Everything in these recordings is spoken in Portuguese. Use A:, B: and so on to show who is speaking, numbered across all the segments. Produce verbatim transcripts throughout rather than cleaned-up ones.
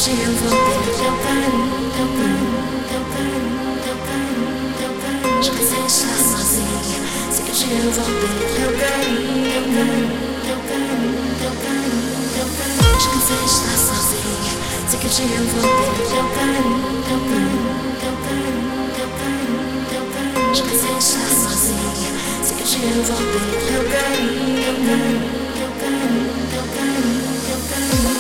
A: hoje eu vou ter teu carinho, teu carinho, teu carinho, teu carinho, teu carinho. Já cansei de estar sozinha, sei que hoje eu vou ter teu carinho, teu carinho, teu carinho, teu carinho, teu carinho. Já cansei de estar sozinha, sei que hoje eu vou ter teu carinho, teu carinho, teu carinho, teu carinho, teu carinho. Já cansei de estar sozinha, sei que hoje eu vou ter teu carinho, teu carinho, teu carinho, teu carinho, teu carinho.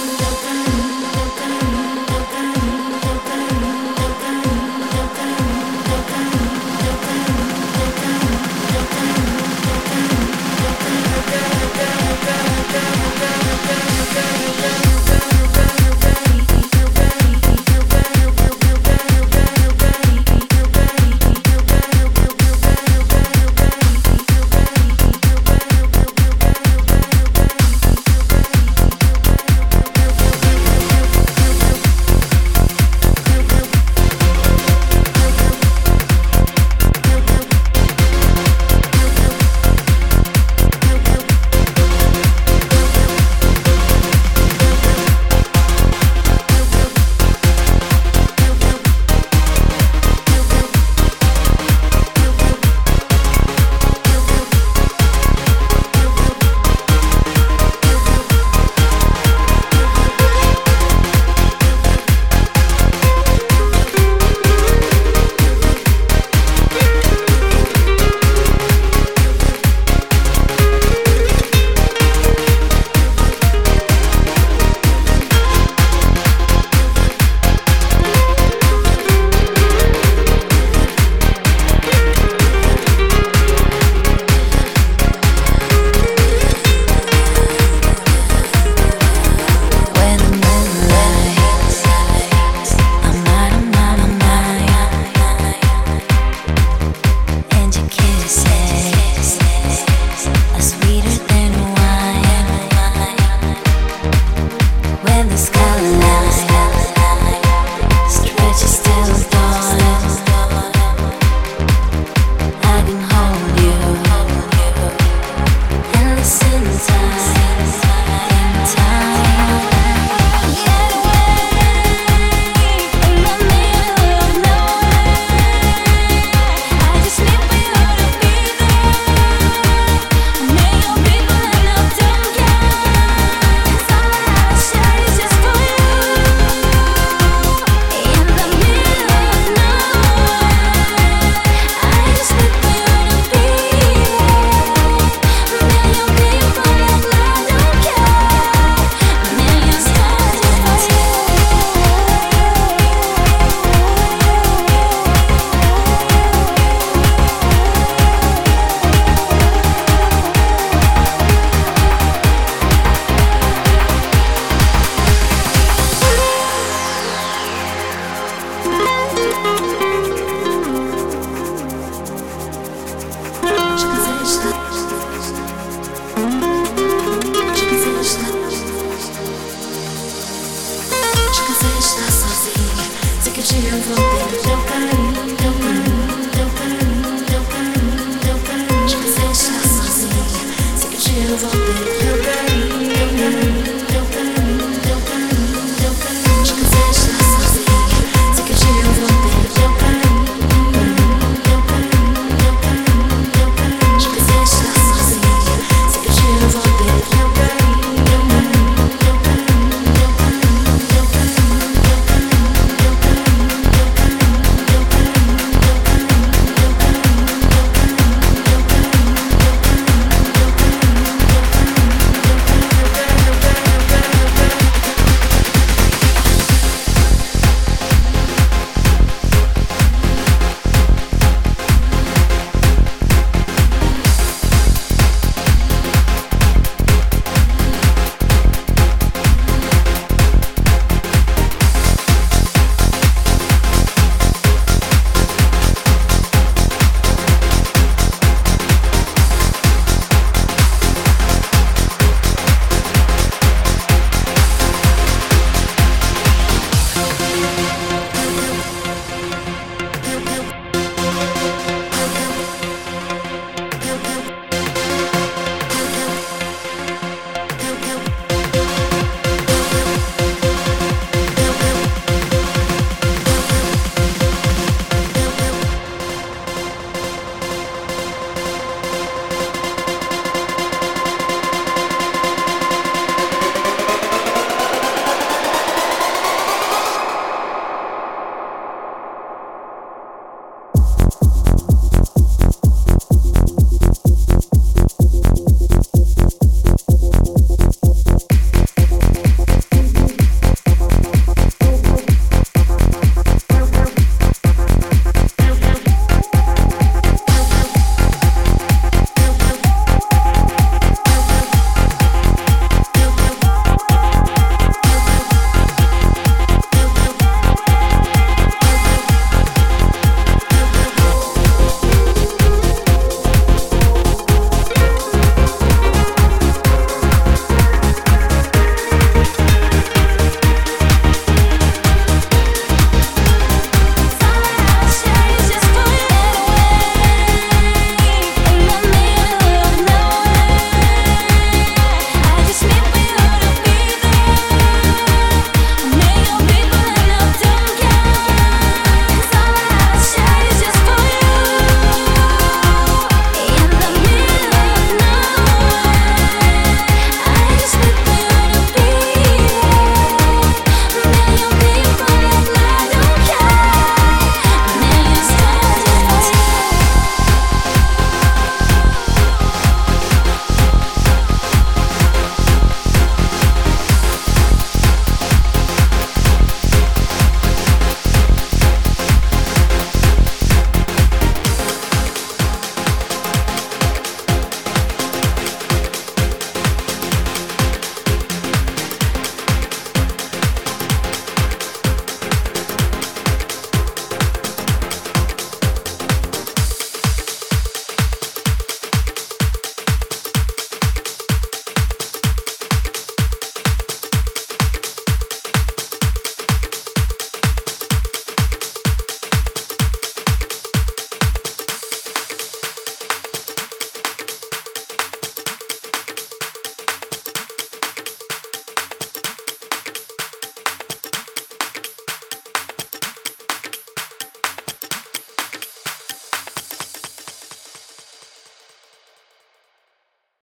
A: Hoje eu vou ter teu carinho, teu carinho, teu carinho, teu carinho, teu carinho. Já cansei de estar sozinha, sei que hoje eu vou ter teu carinho, teu carinho.